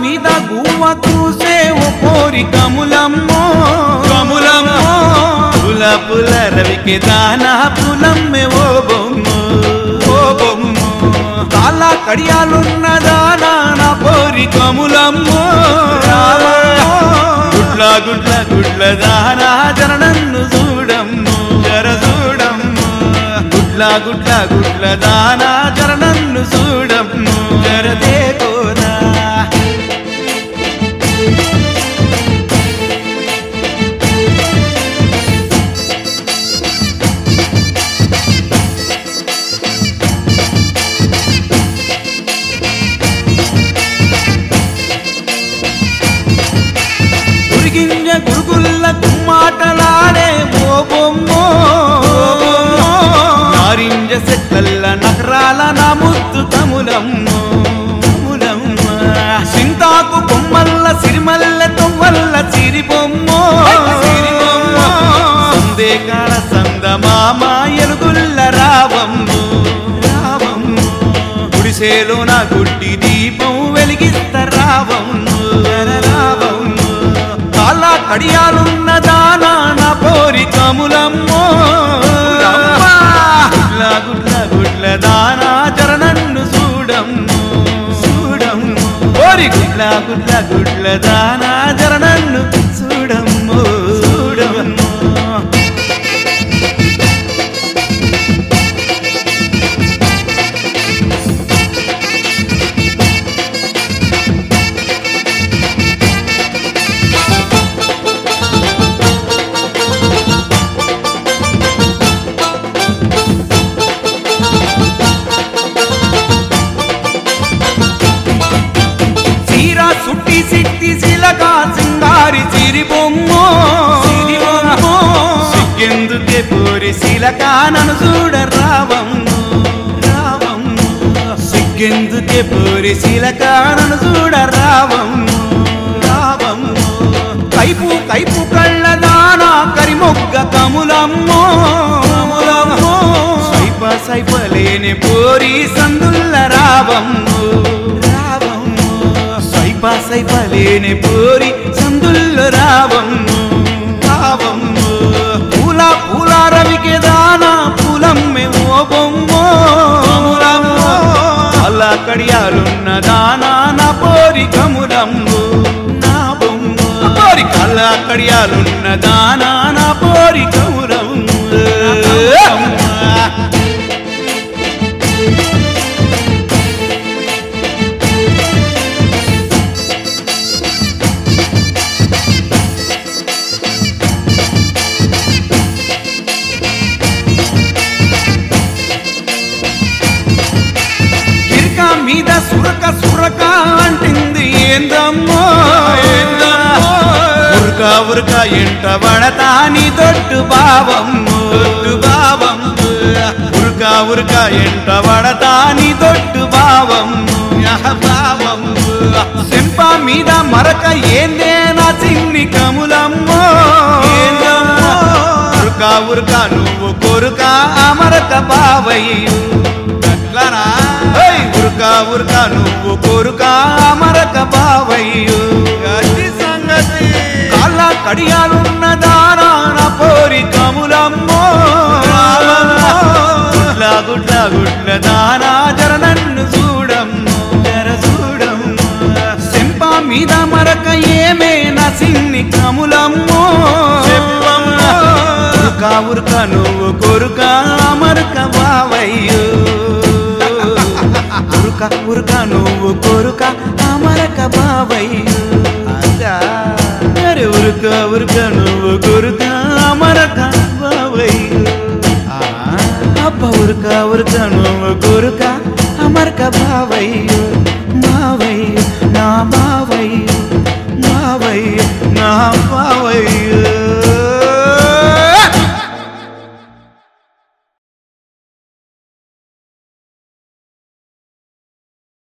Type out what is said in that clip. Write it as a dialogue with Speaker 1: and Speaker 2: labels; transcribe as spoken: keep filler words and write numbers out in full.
Speaker 1: మీద గువ్వ కూసే ఓ పోరి కములమ్మో కములమ్మో పుల పుల రవికి దానా పులమ్మె ఓ బొమ్మో ఓ బొమ్మో కాళ్ళ కడియాలున్న దానా నా పోరి కములమ్మో గుడ్ల గుడ్ల గుడ్ల దానా జర నన్ను చూడమ్మో జర చూడమ్మో గుడ్ల గుడ్ల గుడ్ల దానా జర నన్ను చూడమ్మో జర దేకోరా గురిగింజ గురుగుల్ల కుమ్మాటలాడే ఓ బొమ్మో నారింజ సెట్లల్ల నగరాల నా ముద్దు కములమ్మో కములమ్మ సింతాకు కొమ్మల్ల సిరిమల్ల తొవ్వల్ల సిరి బొమ్మో సందేకాల సందమామ ఎలుగుల్ల రావమ్మో రావమ్మో గుడిసేలో నా గుడ్డి దీపం వెలిగిస్త రావమ్మో రావమ్మో కాళ్ళ కడియాలున్న దానా నా పోరి కములమ్మో గుడ్ల గుడ్ల గుడ్ల దానా జర నన్ను చూడమ్మో చూడమ్మో పోరి గుడ్ల గుడ్ల గుడ్ల దానా జర నన్ను చూడమ్మో చూడమ్మో సుట్టి సిట్టి సిలక సింగారి సిరి బొమ్మో సిరి బొమ్మో సిగ్గెందుకే పోరి సిలక నన్ను చూడ రావమ్మో రావమ్మో సిగ్గెందుకే పోరి సిలక నన్ను చూడ రావమ్మో రావమ్మో కైపు కైపు కళ్ళ దానా కరిమొగ్గ కములమ్మో కములమ్మో సైప సైపలేని పోరి సందుల్ల రావమ్మో సైపలేని పోరి సందుల్లో రావమ్మో రావమ్మో పూల పూల రవికి దానా పూలమ్మె ఓ బొమ్మో అలా కడియాలున్న దానా నా పోరి కములమ్మో నా బొమ్మో పోరి కళ్ళ కడియాలున్న దానా నా పోరి కములమ్మో మీద సురక సురక అంటింది ఏందమ్మో ఏందమ్మో ఉరక ఉరక ఎంట పడతా నీ దొడ్డు బావమ్మో దొడ్డు బావమ్మో ఉరక ఉరక ఎంట పడతా నీ దొడ్డు బావమ్మో బావమ్మో సెంప మీద మరక ఏందే నా చిన్ని కములమ్మో ఏందమ్మో ఉరక ఉరక నువ్వు కొరుక అమరక బావయ్యో అట్లానా ఉరక ఉరక నువ్వు కొరుక అమరక బావయ్యో అది సంగతి కాళ్ళ కడియాలున్న దానా నా పోరి కములమ్మో గుడ్ల గుడ్ల గుడ్ల దానా జర నన్ను చూడమ్మో జర చూడమ్మో సెంప మీద మరక ఏమే నా సిన్ని కములమ్మో చెప్పమ్మో ఉరక ఉరక నువ్వు కొరుక అమరక బావయ్యో ఉరక ఉరక నువ్వు కొరుక అమరక బావయ్యో అరే ఉరక ఉరక నువ్వు కొరుక అమరక బావయ్యో అబ్బ ఉరక ఉరక నువ్వు కొరుక అమరక బావయ్యో బావయ్యో నా బావయ్యో బావయ్యో నా బా